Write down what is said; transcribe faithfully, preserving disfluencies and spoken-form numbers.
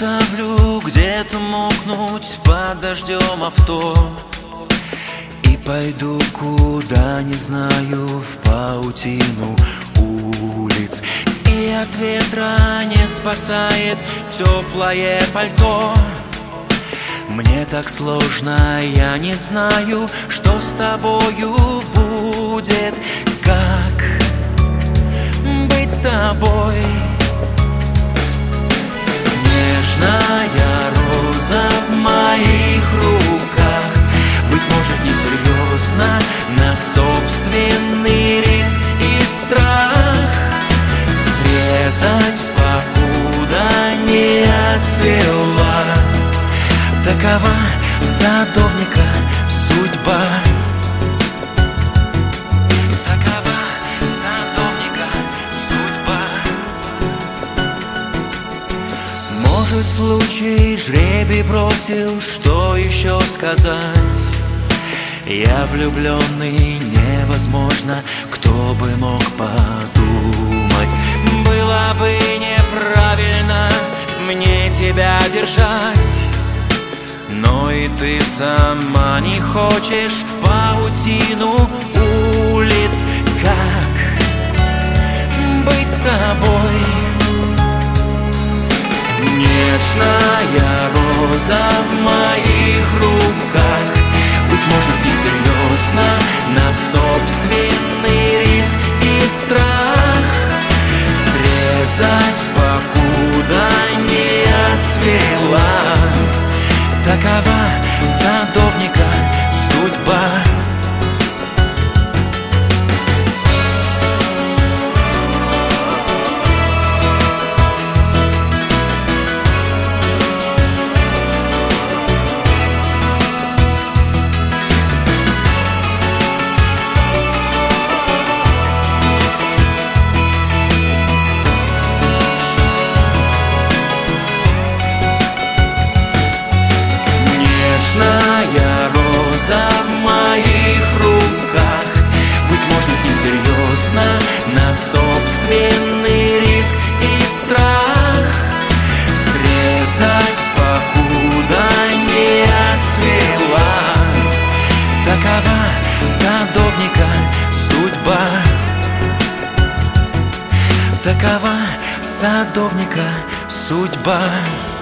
Оставлю где-то мокнуть под дождем авто и пойду куда не знаю, в паутину улиц. И от ветра не спасает теплое пальто. Мне так сложно, я не знаю, что с тобою будет. Как быть с тобой? Нежная роза в моих руках, быть может, несерьезно, на собственный риск и страх срезать, покуда не отцвела. Такова садовника судьба. Такова садовника судьба. Может, случай жребий бросил, что еще сказать? Я влюбленный, невозможно, кто бы мог подумать. Было бы неправильно мне тебя держать, но и ты сама не хочешь в паутину улиц. Как быть с тобой? Нежная роза в моих руках, быть может, несерьезно, на собственный риск и страх срезать, покуда не отцвела. Такова садовника судьба. Нежная роза в моих руках, быть может, несерьезно, на собственный риск и страх срезать, покуда не отцвела. Такова садовника судьба. Такова садовника судьба.